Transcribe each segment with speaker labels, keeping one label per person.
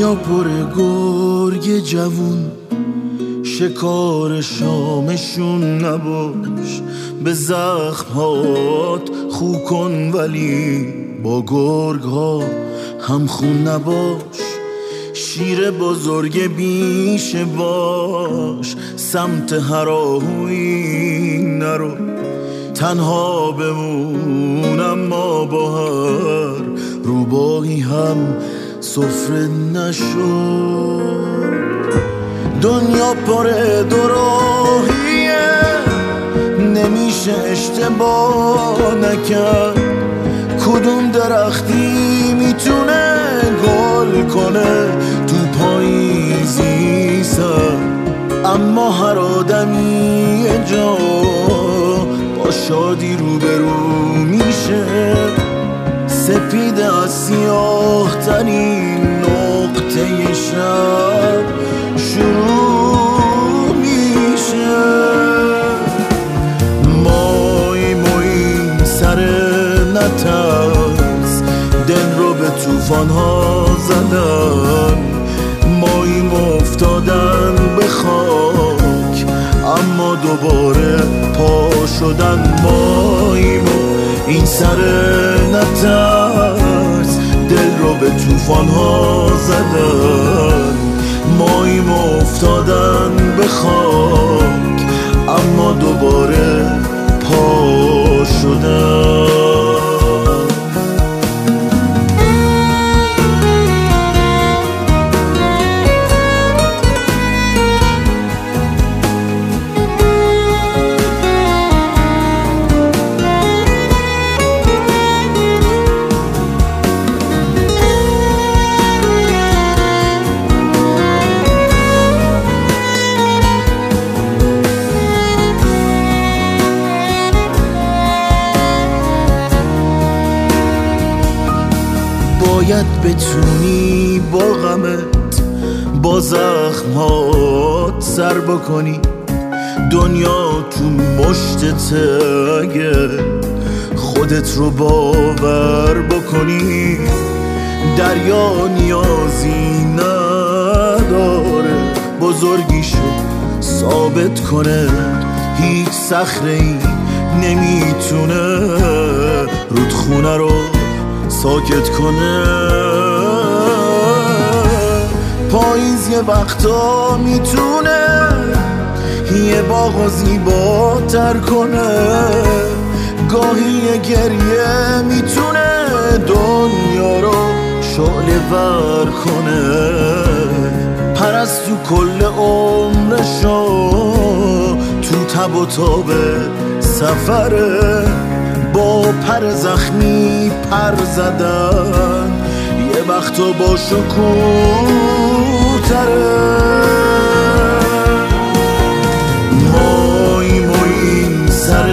Speaker 1: دنیا پر گرگ جوون، شکار شامشون نباش. به زخمات خو کن ولی با گرگ ها هم خون نباش. شیر بزرگ بیشه باش، سمت هراهویی نرو. تنها بمون اما با هر روباهی هم سفره نشو. دنیا پر دوراهیه، نمیشه اشتباه نکرد. کدوم درختی میتونه گل کنه تو پاییزی سر؟ اما هر آدمی یه جا با شادی روبرو میشه. سپید از سیاه ترین نقطه شب شروع میشه. ماییم و این سر نترس، دل رو به توفان ها زدن. ماییم افتادن به خاک اما دوباره پا شدن. ماییم و این سر نترس، دل رو به توفان ها زدن. ماییم افتادن به خاک اما دوباره پا شدن. باید بتونی با غمت با زخمات سر بکنی. دنیا تو مشتته اگه خودت رو باور بکنی. دریا نیازی نداره بزرگیشو ثابت کنه. هیچ صخره‌ای نمیتونه رودخونه رو ساکت کنه. پاییز یه وقتا میتونه یه باغ زیباتر کنه. گاهی یه گریه میتونه دنیا رو شعله ور کنه. پرستو کل عمرشو تو تب و تاب سفره. با پر زخمی پر زدن یه وقتا با شکوه تره. ماییم و این سر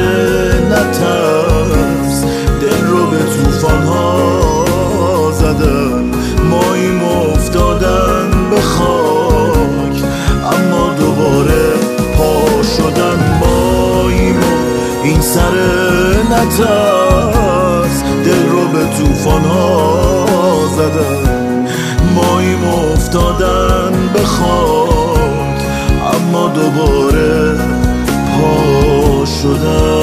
Speaker 1: نترس، دل رو به توفان ها زدن. ماییم افتادن به خاک اما دوباره پا شدن. ماییم و این سر نترس، دل رو به توفان ها زدن. ماییم افتادن به خاک اما دوباره پا شدن.